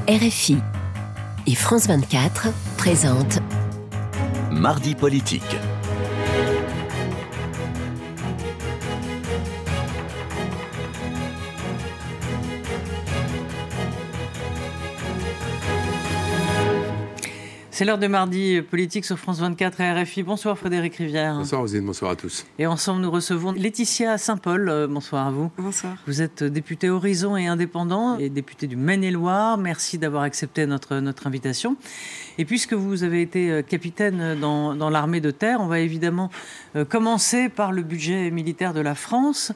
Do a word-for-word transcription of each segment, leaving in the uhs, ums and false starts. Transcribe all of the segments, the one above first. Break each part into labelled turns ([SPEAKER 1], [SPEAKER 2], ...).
[SPEAKER 1] R F I et France vingt-quatre présentent
[SPEAKER 2] Mardi politique.
[SPEAKER 3] C'est l'heure de Mardi politique sur France vingt-quatre et R F I. Bonsoir Frédéric Rivière.
[SPEAKER 4] Bonsoir Rosine, bonsoir à tous.
[SPEAKER 3] Et ensemble nous recevons Laetitia Saint-Paul. Bonsoir à vous.
[SPEAKER 5] Bonsoir.
[SPEAKER 3] Vous êtes député Horizon et indépendant et député du Maine-et-Loire. Merci d'avoir accepté notre, notre invitation. Et puisque vous avez été capitaine dans, dans l'armée de terre, on va évidemment commencer par le budget militaire de la France.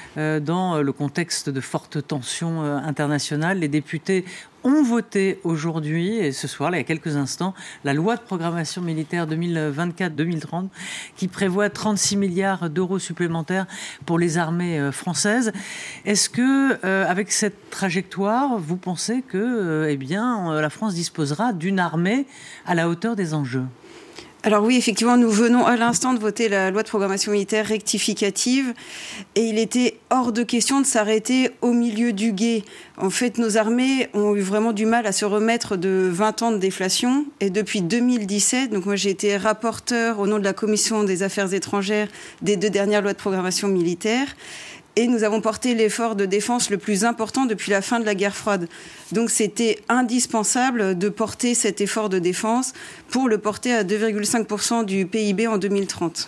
[SPEAKER 3] Dans le contexte de fortes tensions internationales, les députés ont voté aujourd'hui et ce soir, là, il y a quelques instants, la loi de programmation militaire deux mille vingt-quatre deux mille trente qui prévoit trente-six milliards d'euros supplémentaires pour les armées françaises. Est-ce que, euh, avec cette trajectoire, vous pensez que euh, eh bien, la France disposera d'une armée à la hauteur des enjeux ?
[SPEAKER 5] Alors oui, effectivement, nous venons à l'instant de voter la loi de programmation militaire rectificative et il était hors de question de s'arrêter au milieu du gué. En fait, nos armées ont eu vraiment du mal à se remettre de vingt ans de déflation et depuis deux mille dix-sept, donc moi j'ai été rapporteur au nom de la Commission des Affaires étrangères des deux dernières lois de programmation militaire. Et nous avons porté l'effort de défense le plus important depuis la fin de la guerre froide. Donc c'était indispensable de porter cet effort de défense pour le porter à deux virgule cinq pour cent du P I B en deux mille trente.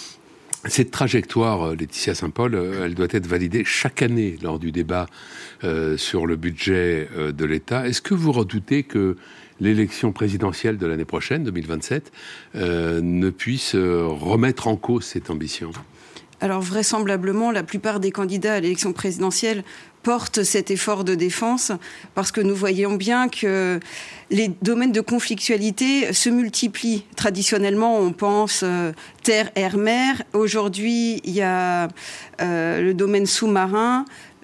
[SPEAKER 4] Cette trajectoire, Laetitia Saint-Paul, elle doit être validée chaque année lors du débat euh, sur le budget euh, de l'État. Est-ce que vous redoutez que l'élection présidentielle de l'année prochaine, deux mille vingt-sept, euh, ne puisse euh, remettre en cause cette ambition ?
[SPEAKER 5] Alors vraisemblablement, la plupart des candidats à l'élection présidentielle portent cet effort de défense parce que nous voyons bien que les domaines de conflictualité se multiplient. Traditionnellement, on pense euh, terre, air, mer. Aujourd'hui, il y a euh, le domaine sous-marin,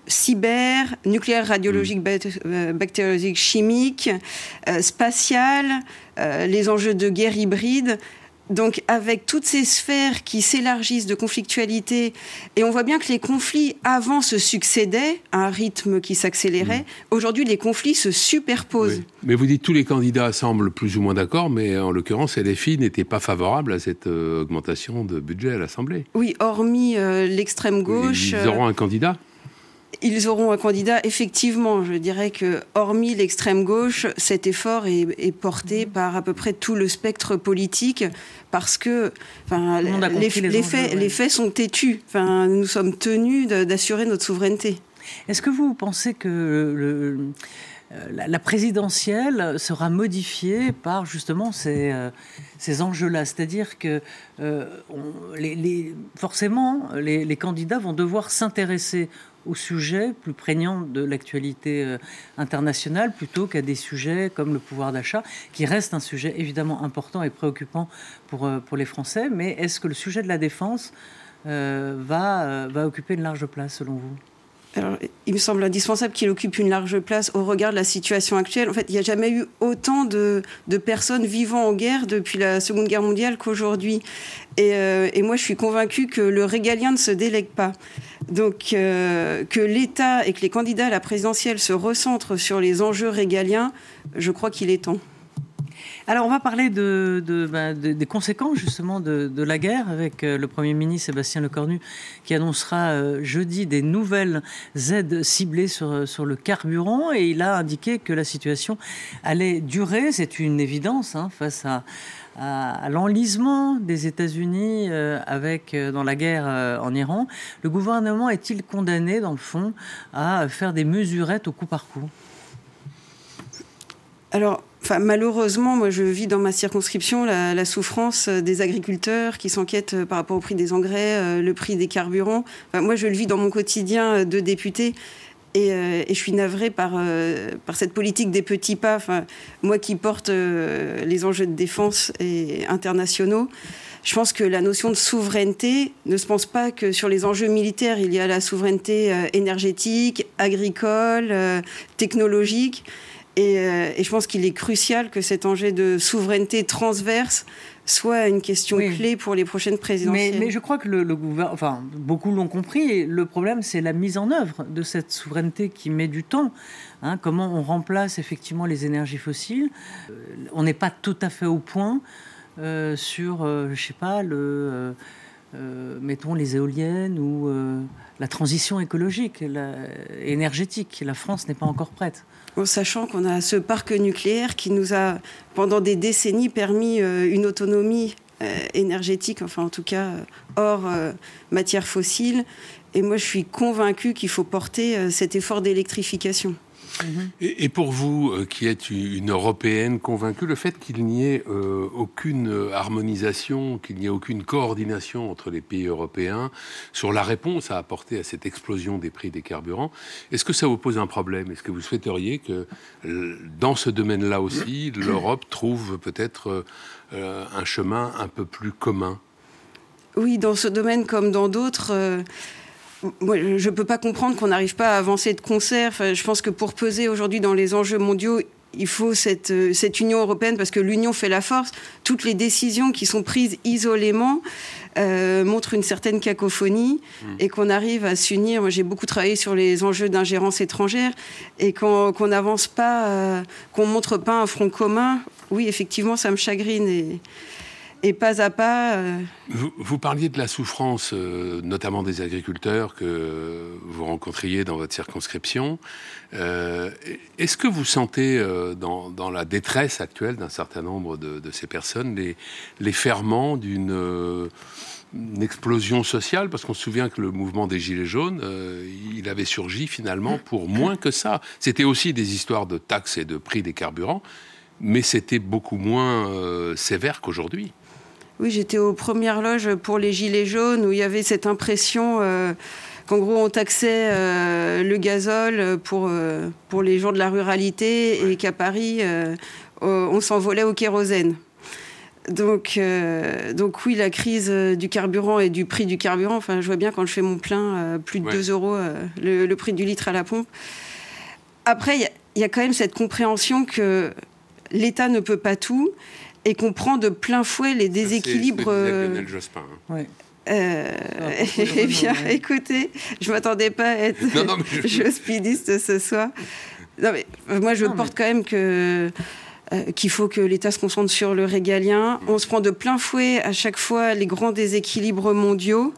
[SPEAKER 5] cyber, nucléaire, radiologique, mmh. bactériologique, chimique, euh, spatial, euh, les enjeux de guerre hybride. Donc avec toutes ces sphères qui s'élargissent de conflictualité, et on voit bien que les conflits avant se succédaient à un rythme qui s'accélérait, mmh. aujourd'hui les conflits se superposent.
[SPEAKER 4] Oui. Mais vous dites tous les candidats semblent plus ou moins d'accord, mais en l'occurrence L F I n'était pas favorable à cette euh, augmentation de budget à l'Assemblée.
[SPEAKER 5] Oui, hormis euh, l'extrême gauche...
[SPEAKER 4] Ils auront un candidat ?
[SPEAKER 5] Ils auront un candidat, effectivement. Je dirais que, hormis l'extrême gauche, cet effort est, est porté par à peu près tout le spectre politique, parce que, enfin, les, les, les, faits, enjeux, ouais. les faits sont têtus. Enfin, nous sommes tenus de, d'assurer notre souveraineté.
[SPEAKER 3] Est-ce que vous pensez que le, la, la présidentielle sera modifiée par justement ces, euh, ces enjeux-là ? C'est-à-dire que euh, on, les, les, forcément, les, les candidats vont devoir s'intéresser au sujet plus prégnant de l'actualité euh, internationale plutôt qu'à des sujets comme le pouvoir d'achat, qui reste un sujet évidemment important et préoccupant pour, euh, pour les Français. Mais est-ce que le sujet de la défense euh, va, euh, va occuper une large place selon vous ?
[SPEAKER 5] Alors, il me semble indispensable qu'il occupe une large place au regard de la situation actuelle. En fait, il n'y a jamais eu autant de, de personnes vivant en guerre depuis la Seconde Guerre mondiale qu'aujourd'hui. Et, euh, et moi, je suis convaincue que le régalien ne se délègue pas. Donc, euh, que l'État et que les candidats à la présidentielle se recentrent sur les enjeux régaliens, je crois qu'il est temps.
[SPEAKER 3] Alors, on va parler de, de, bah, de, des conséquences, justement, de, de la guerre avec euh, le Premier ministre Sébastien Lecornu qui annoncera euh, jeudi des nouvelles aides ciblées sur, sur le carburant. Et il a indiqué que la situation allait durer. C'est une évidence hein, face à, à, à l'enlisement des États-Unis euh, avec, euh, dans la guerre euh, en Iran. Le gouvernement est-il condamné, dans le fond, à faire des mesurettes au coup par coup ?
[SPEAKER 5] Alors, enfin, malheureusement, moi, je vis dans ma circonscription la, la souffrance des agriculteurs qui s'inquiètent par rapport au prix des engrais, euh, le prix des carburants. Enfin, moi, je le vis dans mon quotidien de député et, euh, et je suis navrée par, euh, par cette politique des petits pas. Enfin, moi qui porte euh, les enjeux de défense et internationaux, je pense que la notion de souveraineté ne se pense pas que sur les enjeux militaires. Il y a la souveraineté euh, énergétique, agricole, euh, technologique. Et, euh, et je pense qu'il est crucial que cet enjeu de souveraineté transverse soit une question oui. clé pour les prochaines présidentielles.
[SPEAKER 3] Mais, mais je crois que le, le gouvernement, enfin, beaucoup l'ont compris, et le problème, c'est la mise en œuvre de cette souveraineté qui met du temps. Hein, comment on remplace effectivement les énergies fossiles. Euh, on n'est pas tout à fait au point euh, sur, euh, je sais pas, le, euh, euh, mettons les éoliennes ou euh, la transition écologique, la, énergétique. La France n'est pas encore prête.
[SPEAKER 5] En sachant qu'on a ce parc nucléaire qui nous a, pendant des décennies, permis euh, une autonomie euh, énergétique, enfin en tout cas euh, hors euh, matières fossiles. Et moi, je suis convaincue qu'il faut porter euh, cet effort d'électrification.
[SPEAKER 4] Et, et pour vous, euh, qui êtes une Européenne convaincue, le fait qu'il n'y ait euh, aucune harmonisation, qu'il n'y ait aucune coordination entre les pays européens sur la réponse à apporter à cette explosion des prix des carburants, est-ce que ça vous pose un problème ? Est-ce que vous souhaiteriez que, euh, dans ce domaine-là aussi, l'Europe trouve peut-être euh, un chemin un peu plus commun ?
[SPEAKER 5] Oui, dans ce domaine comme dans d'autres... Euh... Moi, je ne peux pas comprendre qu'on n'arrive pas à avancer de concert. Enfin, je pense que pour peser aujourd'hui dans les enjeux mondiaux, il faut cette, cette Union européenne, parce que l'Union fait la force. Toutes les décisions qui sont prises isolément euh, montrent une certaine cacophonie mmh. et qu'on arrive à s'unir. Moi, j'ai beaucoup travaillé sur les enjeux d'ingérence étrangère et qu'on qu'on n'avance pas, euh, qu'on ne montre pas un front commun. Oui, effectivement, ça me chagrine et... Et pas à pas... Euh...
[SPEAKER 4] Vous, vous parliez de la souffrance, euh, notamment des agriculteurs que vous rencontriez dans votre circonscription. Euh, est-ce que vous sentez, euh, dans, dans la détresse actuelle d'un certain nombre de, de ces personnes, les, les ferments d'une euh, une explosion sociale ? Parce qu'on se souvient que le mouvement des Gilets jaunes, euh, il avait surgi finalement pour moins que ça. C'était aussi des histoires de taxes et de prix des carburants, mais c'était beaucoup moins euh, sévère qu'aujourd'hui.
[SPEAKER 5] Oui, j'étais aux premières loges pour les Gilets jaunes, où il y avait cette impression euh, qu'en gros, on taxait euh, le gazole pour, euh, pour les gens de la ruralité ouais. et qu'à Paris, euh, on s'envolait au kérosène. Donc, euh, donc oui, la crise du carburant et du prix du carburant, enfin, je vois bien quand je fais mon plein, euh, plus de ouais. deux euros euh, le, le prix du litre à la pompe. Après, il y, y a quand même cette compréhension que l'État ne peut pas tout, et qu'on prend de plein fouet les déséquilibres...
[SPEAKER 4] C'est ce que disait Lionel Jospin. Hein.
[SPEAKER 5] Ouais. Euh, ah, eh bien, ouais. écoutez, je ne m'attendais pas à être non, non, je... jospiniste ce soir. Non, mais, moi, je non, porte mais... quand même que, euh, qu'il faut que l'État se concentre sur le régalien. Mmh. On se prend de plein fouet à chaque fois les grands déséquilibres mondiaux.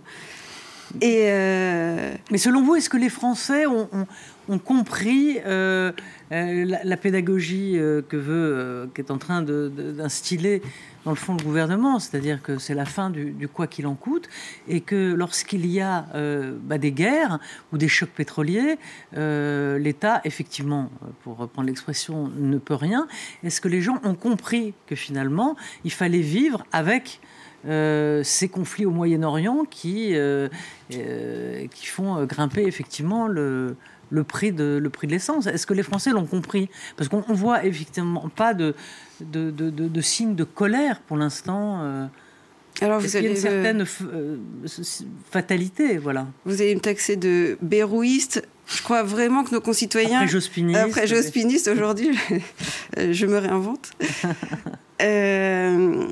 [SPEAKER 5] Et euh...
[SPEAKER 3] Mais selon vous, est-ce que les Français ont, ont, ont compris euh, euh, la, la pédagogie euh, que veut, euh, qu'est en train de, de, d'instiller dans le fond le gouvernement, c'est-à-dire que c'est la fin du, du quoi qu'il en coûte, et que lorsqu'il y a euh, bah, des guerres ou des chocs pétroliers, euh, l'État, effectivement, pour reprendre l'expression, ne peut rien. Est-ce que les gens ont compris que finalement, il fallait vivre avec Euh, ces conflits au Moyen-Orient qui, euh, euh, qui font grimper effectivement le, le, prix de, le prix de l'essence. Est-ce que les Français l'ont compris ? Parce qu'on ne voit effectivement pas de, de, de, de, de signes de colère pour l'instant. Euh, Alors vous allez, il y a une certaine euh, fatalité, voilà.
[SPEAKER 5] Vous allez me taxer de bérouiste. Je crois vraiment que nos concitoyens...
[SPEAKER 3] Après jospiniste.
[SPEAKER 5] Après jospiniste, aujourd'hui, je me réinvente. euh...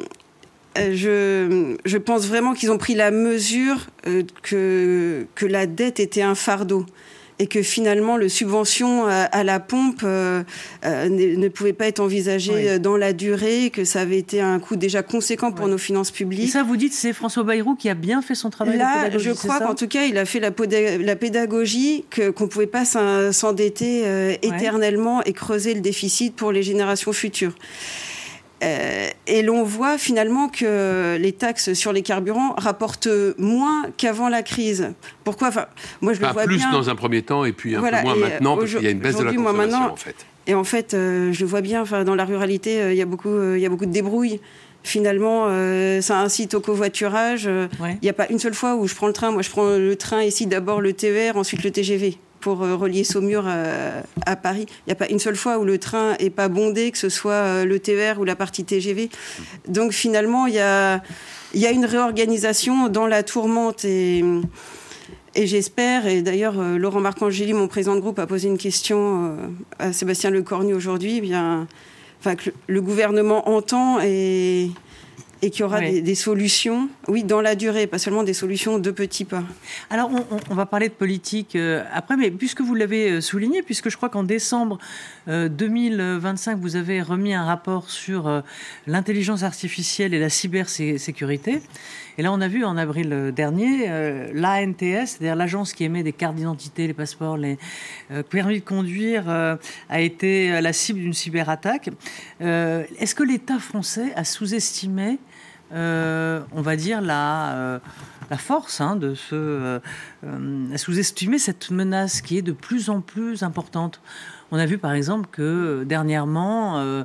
[SPEAKER 5] Je, je pense vraiment qu'ils ont pris la mesure euh, que, que la dette était un fardeau et que finalement le subvention à, à la pompe euh, euh, ne, ne pouvait pas être envisagé oui. dans la durée, que ça avait été un coût déjà conséquent pour oui. nos finances publiques.
[SPEAKER 3] Et ça, vous dites, c'est François Bayrou qui a bien fait son travail
[SPEAKER 5] Là,
[SPEAKER 3] de pédagogie,
[SPEAKER 5] je crois qu'en tout cas, il a fait la, poda- la pédagogie, que, qu'on ne pouvait pas s'endetter euh, éternellement ouais. et creuser le déficit pour les générations futures. Euh, et l'on voit finalement que les taxes sur les carburants rapportent moins qu'avant la crise. Pourquoi ? Enfin, moi, je
[SPEAKER 4] Pas
[SPEAKER 5] le vois
[SPEAKER 4] plus
[SPEAKER 5] bien.
[SPEAKER 4] dans un premier temps et puis un
[SPEAKER 5] voilà,
[SPEAKER 4] peu moins maintenant parce qu'il y a une baisse de la consommation, moi, maintenant, en fait.
[SPEAKER 5] Et en fait, euh, je le vois bien. Enfin, dans la ruralité, euh, il y a beaucoup, euh, il y a beaucoup de débrouilles. Finalement, euh, ça incite au covoiturage. Il ouais. n'y a pas une seule fois où je prends le train. Moi, je prends le train ici, d'abord le T E R, ensuite le T G V. Pour euh, relier Saumur à, à Paris. Il n'y a pas une seule fois où le train n'est pas bondé, que ce soit euh, le T E R ou la partie T G V. Donc finalement, il y a, y a une réorganisation dans la tourmente. Et, Et j'espère, et d'ailleurs euh, Laurent Marcangeli, mon président de groupe, a posé une question euh, à Sébastien Lecornu aujourd'hui, eh bien, enfin, que le, le gouvernement entend et, et qu'il y aura oui. des, des solutions, oui, dans la durée, pas seulement des solutions de petits pas.
[SPEAKER 3] Alors, on, on va parler de politique euh, après, mais puisque vous l'avez souligné, puisque je crois qu'en décembre euh, deux mille vingt-cinq, vous avez remis un rapport sur euh, l'intelligence artificielle et la cybersécurité. Et là, on a vu en avril dernier, euh, l'A N T S, c'est-à-dire l'agence qui émet des cartes d'identité, les passeports, les euh, permis de conduire, euh, a été la cible d'une cyberattaque. Euh, est-ce que l'État français a sous-estimé, euh, on va dire, la, euh, la force hein, de ce... Euh, euh, a sous-estimé cette menace qui est de plus en plus importante ? On a vu par exemple que dernièrement, euh,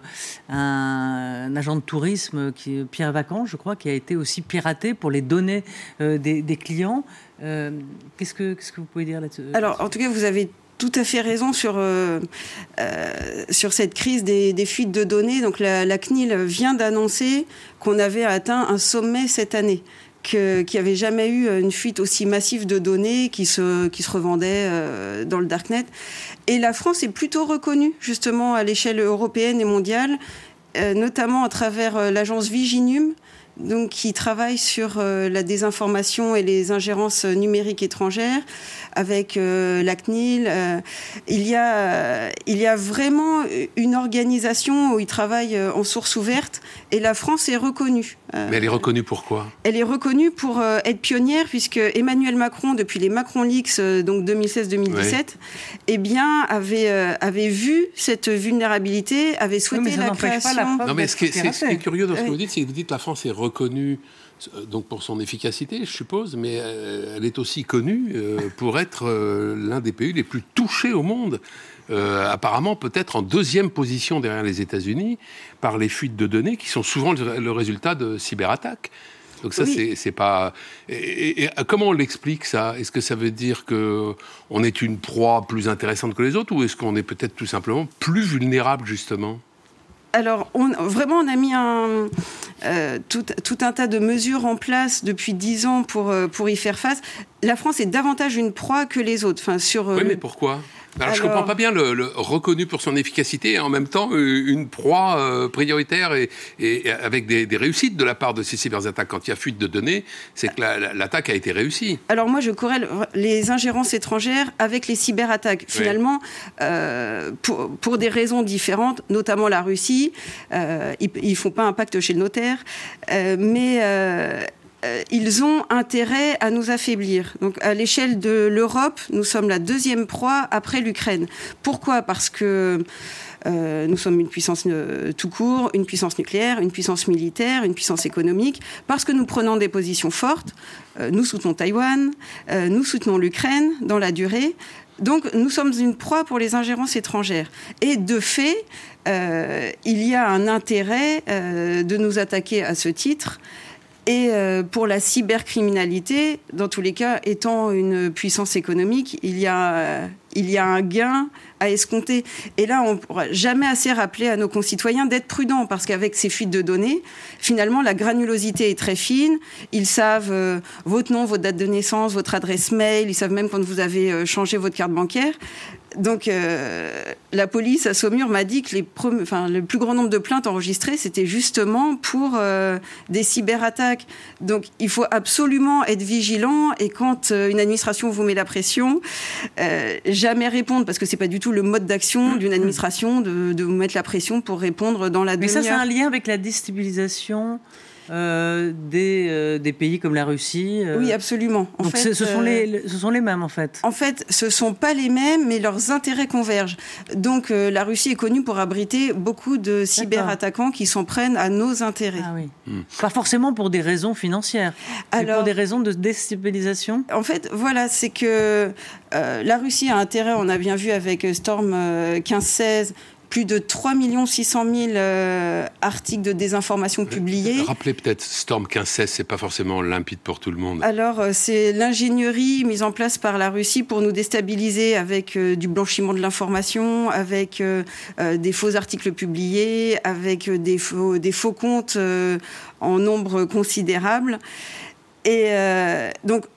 [SPEAKER 3] un, un agent de tourisme, qui, Pierre Vacances, je crois, qui a été aussi piraté pour les données euh, des, des clients. Euh, qu'est-ce que, qu'est-ce que vous pouvez dire là-dessus ?
[SPEAKER 5] Alors, en tout cas, vous avez tout à fait raison sur, euh, euh, sur cette crise des, des fuites de données. Donc, la, la C N I L vient d'annoncer qu'on avait atteint un sommet cette année. Que, qu'il n'y avait jamais eu une fuite aussi massive de données qui se, qui se revendaient euh, dans le Darknet. Et la France est plutôt reconnue, justement, à l'échelle européenne et mondiale, euh, notamment à travers euh, l'agence Viginum, donc, qui travaille sur euh, la désinformation et les ingérences numériques étrangères, avec euh, la C N I L. Euh, il y a, euh, il y a vraiment une organisation où ils travaillent en source ouverte, et la France est reconnue.
[SPEAKER 4] Euh, Mais elle est reconnue pour quoi ?
[SPEAKER 5] Elle est reconnue pour euh, être pionnière, puisque Emmanuel Macron, depuis les Macron Leaks, euh, donc deux mille seize deux mille dix-sept, oui. eh bien, avait, euh, avait vu cette vulnérabilité, avait souhaité oui, la création...
[SPEAKER 4] Pas la non, mais ce qui est, c'est, ce qui est curieux dans ce oui. que vous dites, c'est que vous dites que la France est reconnue donc pour son efficacité, je suppose, mais elle est aussi connue pour être l'un des pays les plus touchés au monde. Euh, apparemment, peut-être en deuxième position derrière les États-Unis, par les fuites de données qui sont souvent le résultat de cyberattaques. Donc ça, oui. c'est, c'est pas... Et, et, et comment on l'explique, ça ? Est-ce que ça veut dire qu'on est une proie plus intéressante que les autres, ou est-ce qu'on est peut-être tout simplement plus vulnérable, justement ?
[SPEAKER 5] Alors, on, vraiment, on a mis un, euh, tout, tout un tas de mesures en place depuis dix ans pour, pour y faire face. La France est davantage une proie que les autres. Enfin, sur,
[SPEAKER 4] oui, mais pourquoi ? Alors, Alors, je ne comprends pas bien le, le reconnu pour son efficacité et en même temps une proie euh, prioritaire et, et avec des, des réussites de la part de ces cyberattaques. Quand il y a fuite de données, c'est que la, la, l'attaque a été réussie.
[SPEAKER 5] Alors moi, je corrèle les ingérences étrangères avec les cyberattaques. Finalement, oui. euh, pour, pour des raisons différentes, notamment la Russie, euh, ils ne font pas un pacte chez le notaire, euh, mais... Euh, Euh, ils ont intérêt à nous affaiblir. Donc, à l'échelle de l'Europe, nous sommes la deuxième proie après l'Ukraine. Pourquoi ? Parce que euh, nous sommes une puissance euh, tout court, une puissance nucléaire, une puissance militaire, une puissance économique. Parce que nous prenons des positions fortes. Euh, nous soutenons Taïwan, euh, nous soutenons l'Ukraine dans la durée. Donc, nous sommes une proie pour les ingérences étrangères. Et de fait, euh, il y a un intérêt euh, de nous attaquer à ce titre. Et pour la cybercriminalité, dans tous les cas, étant une puissance économique, il y a, il y a un gain à escompter. Et là, on ne pourra jamais assez rappeler à nos concitoyens d'être prudents, parce qu'avec ces fuites de données, finalement, la granulosité est très fine. Ils savent euh, votre nom, votre date de naissance, votre adresse mail. Ils savent même quand vous avez euh, changé votre carte bancaire. Donc, euh, la police à Saumur m'a dit que les pre- enfin, le plus grand nombre de plaintes enregistrées, c'était justement pour euh, des cyberattaques. Donc, il faut absolument être vigilant. Et quand euh, une administration vous met la pression, euh, jamais répondre, parce que c'est pas du tout le mode d'action d'une administration de, de vous mettre la pression pour répondre dans la demi-heure.
[SPEAKER 3] Mais ça, c'est un lien avec la déstabilisation Euh, des, euh, des pays comme la Russie. Euh...
[SPEAKER 5] Oui, absolument. En
[SPEAKER 3] Donc
[SPEAKER 5] fait,
[SPEAKER 3] ce, sont les, ce sont les mêmes, en fait.
[SPEAKER 5] En fait, ce ne sont pas les mêmes, mais leurs intérêts convergent. Donc euh, la Russie est connue pour abriter beaucoup de cyberattaquants qui s'en prennent à nos intérêts.
[SPEAKER 3] Ah oui. Mmh. Pas forcément pour des raisons financières, Alors, mais pour des raisons de déstabilisation.
[SPEAKER 5] En fait, voilà, c'est que euh, la Russie a intérêt, on a bien vu avec Storm euh, quinze seize, plus de trois millions six cent mille euh, articles de désinformation publiés.
[SPEAKER 4] Rappelez peut-être, Storm quinze seize, c'est pas forcément limpide pour tout le monde.
[SPEAKER 5] Alors, euh, c'est l'ingénierie mise en place par la Russie pour nous déstabiliser avec euh, du blanchiment de l'information, avec euh, euh, des faux articles publiés, avec euh, des, faux, des faux comptes euh, en nombre considérable. Et euh, donc,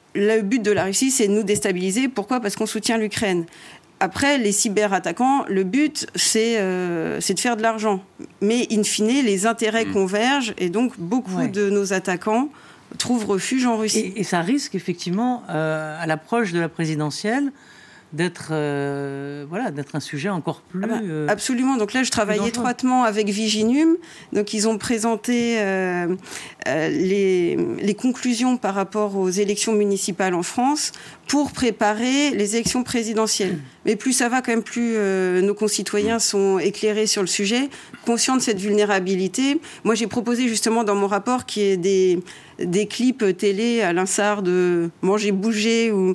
[SPEAKER 5] le but de la Russie, c'est de nous déstabiliser. Pourquoi ? Parce qu'on soutient l'Ukraine. Après, les cyberattaquants, le but, c'est, euh, c'est de faire de l'argent. Mais in fine, les intérêts mmh. convergent et donc beaucoup ouais. de nos attaquants trouvent refuge en Russie.
[SPEAKER 3] Et, et ça risque effectivement, euh, à l'approche de la présidentielle, d'être, euh, voilà, d'être un sujet encore plus...
[SPEAKER 5] Ah bah,
[SPEAKER 3] euh,
[SPEAKER 5] absolument. Donc là, je travaille étroitement avec Viginum. Donc ils ont présenté euh, euh, les, les conclusions par rapport aux élections municipales en France pour préparer les élections présidentielles. Mais plus ça va, quand même, plus euh, nos concitoyens sont éclairés sur le sujet, conscients de cette vulnérabilité. Moi, j'ai proposé justement dans mon rapport qu'il y ait des, des clips télé à l'instar de « Manger, bouger » ou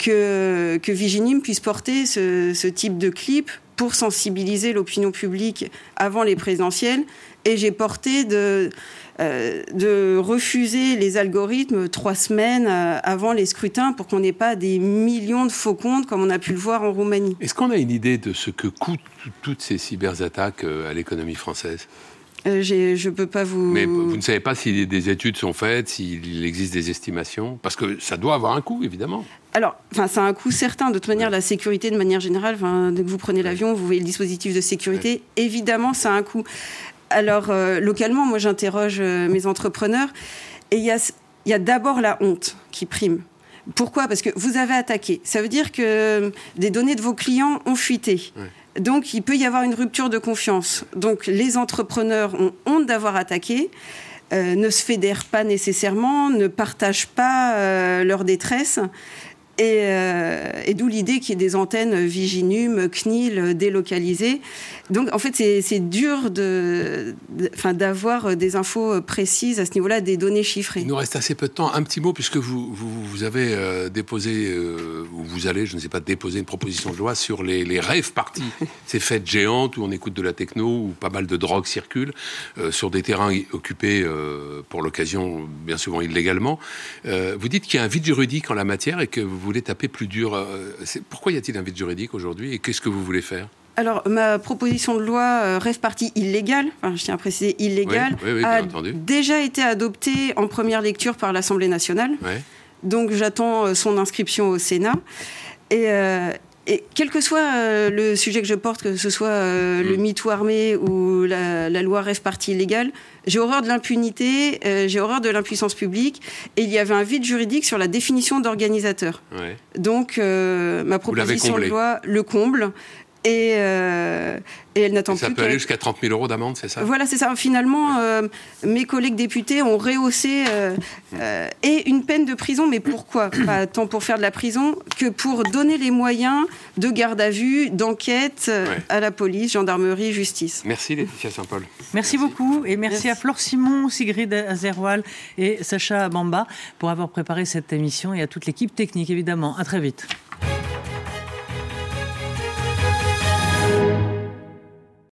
[SPEAKER 5] que, que Viginum puisse porter ce, ce type de clip pour sensibiliser l'opinion publique avant les présidentielles. Et j'ai porté de... Euh, de refuser les algorithmes trois semaines euh, avant les scrutins pour qu'on n'ait pas des millions de faux comptes comme on a pu le voir en Roumanie.
[SPEAKER 4] Est-ce qu'on a une idée de ce que coûtent toutes ces cyberattaques à l'économie française ?
[SPEAKER 5] euh, Je ne peux pas vous...
[SPEAKER 4] Mais vous ne savez pas si des études sont faites, s'il existe des estimations ? Parce que ça doit avoir un coût, évidemment.
[SPEAKER 5] Alors, enfin, ça a un coût certain. De toute manière, la sécurité, de manière générale, dès que vous prenez l'avion, vous voyez le dispositif de sécurité. Ouais. Évidemment, ça a un coût. Alors, euh, localement, moi, j'interroge euh, mes entrepreneurs et il y a, y a d'abord la honte qui prime. Pourquoi ? Parce que vous avez attaqué. Ça veut dire que euh, des données de vos clients ont fuité. Ouais. Donc, il peut y avoir une rupture de confiance. Donc, les entrepreneurs ont honte d'avoir attaqué, euh, ne se fédèrent pas nécessairement, ne partagent pas euh, leur détresse. Et, euh, et d'où l'idée qu'il y ait des antennes Viginum, C N I L délocalisées. Donc, en fait, c'est, c'est dur de, de, enfin, d'avoir des infos précises à ce niveau-là, des données chiffrées.
[SPEAKER 4] Il nous reste assez peu de temps. Un petit mot, puisque vous, vous, vous avez euh, déposé, euh, ou vous allez, je ne sais pas, déposer une proposition de loi sur les, les rave parties. Ces fêtes géantes où on écoute de la techno, où pas mal de drogues circulent, euh, sur des terrains occupés euh, pour l'occasion, bien souvent illégalement. Euh, vous dites qu'il y a un vide juridique en la matière et que vous voulez taper plus dur. C'est... Pourquoi y a-t-il un vide juridique aujourd'hui et qu'est-ce que vous voulez faire ?
[SPEAKER 5] Alors, ma proposition de loi euh, rêve partie illégale, enfin, je tiens à préciser illégale,
[SPEAKER 4] oui, oui, oui,
[SPEAKER 5] a
[SPEAKER 4] entendu.
[SPEAKER 5] déjà été adoptée en première lecture par l'Assemblée nationale. Ouais. Donc, j'attends euh, son inscription au Sénat. Et, euh, et quel que soit euh, le sujet que je porte, que ce soit euh, mmh. le MeToo armé ou la, la loi rêve partie illégale, j'ai horreur de l'impunité, euh, j'ai horreur de l'impuissance publique. Et il y avait un vide juridique sur la définition d'organisateur. Ouais. Donc, euh, ma proposition de loi le comble. Et, euh, et elle n'attend
[SPEAKER 4] et ça
[SPEAKER 5] plus.
[SPEAKER 4] Ça peut aller jusqu'à trente mille euros d'amende, c'est ça ?
[SPEAKER 5] Voilà, c'est ça. Finalement, euh, mes collègues députés ont rehaussé euh, euh, et une peine de prison. Mais pourquoi ? Pas tant pour faire de la prison que pour donner les moyens de garde à vue, d'enquête euh, ouais. à la police, gendarmerie, justice.
[SPEAKER 4] Merci Laetitia Saint-Paul.
[SPEAKER 3] Merci, merci beaucoup et merci, merci à Flore Simon, Sigrid Azerwal et Sacha Bamba pour avoir préparé cette émission et à toute l'équipe technique évidemment. À très vite.